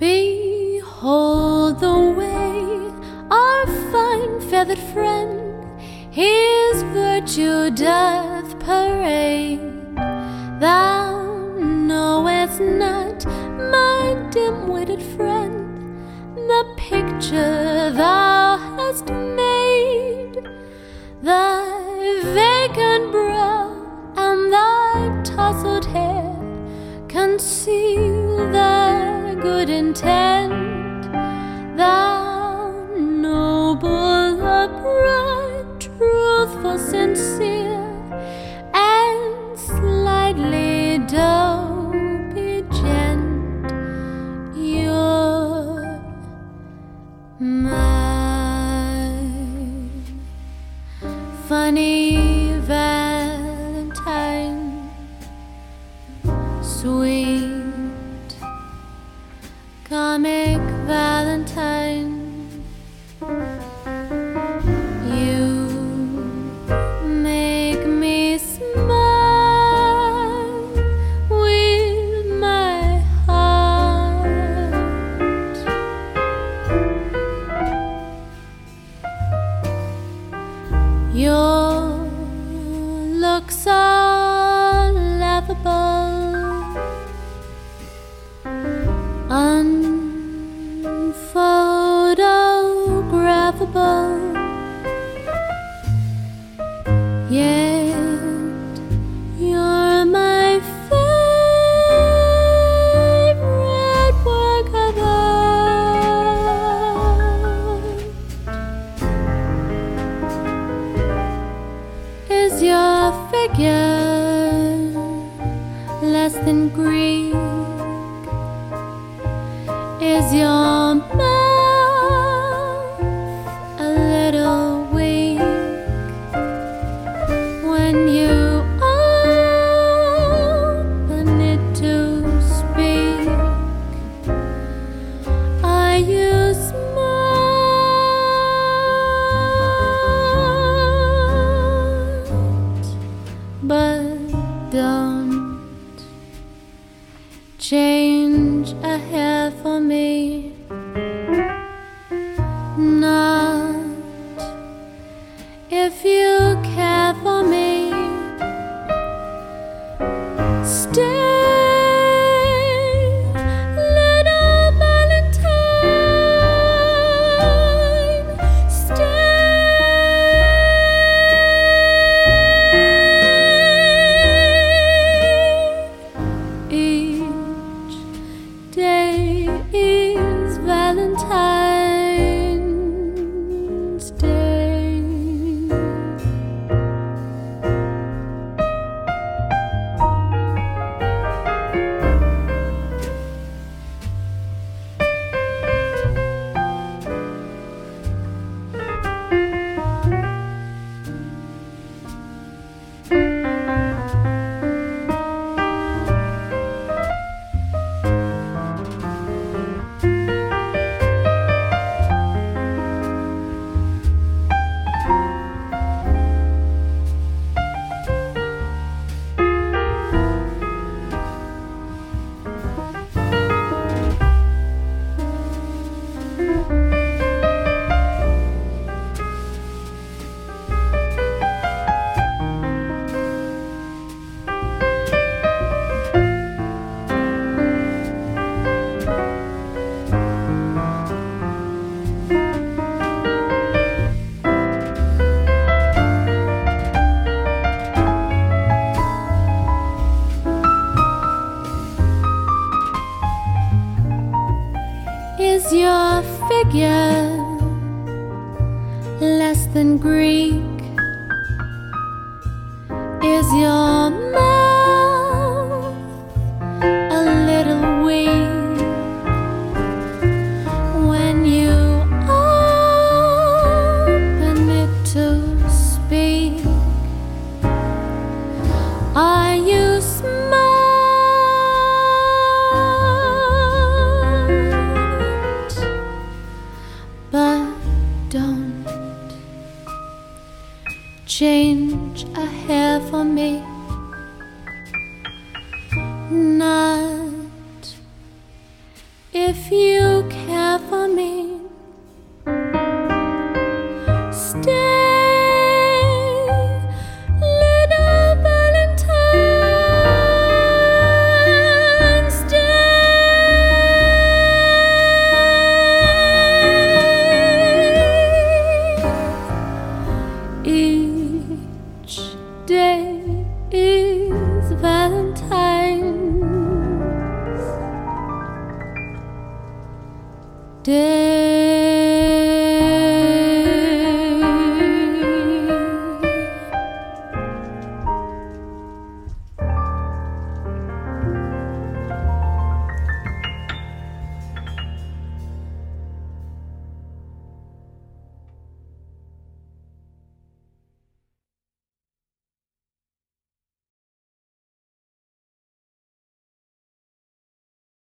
Behold the way our fine feathered friend his virtue doth parade. Thou knowest not, my dim-witted friend, the picture thou hast made. Thy vacant brow and thy tousled hair conceal thy good intent. Thou noble, upright, truthful, sincere, and slightly dopey gent, you're my funny Valentine, sweet comic Valentine. You make me smile with my heart. Your looks are laughable, unphotographable, yet you're my favorite work of art. Is your figure less than Greek? Is your mouth a little weak when you open it to speak? Are you smart? But don't change a hair for me. Not if you care for me. Stay, little Valentine, stay. Each day is Valentine's Day. Is your figure less than Greek? Is your mouth a little weak when you open it to speak? Are you smart? But don't change a hair for me. Not if you ear.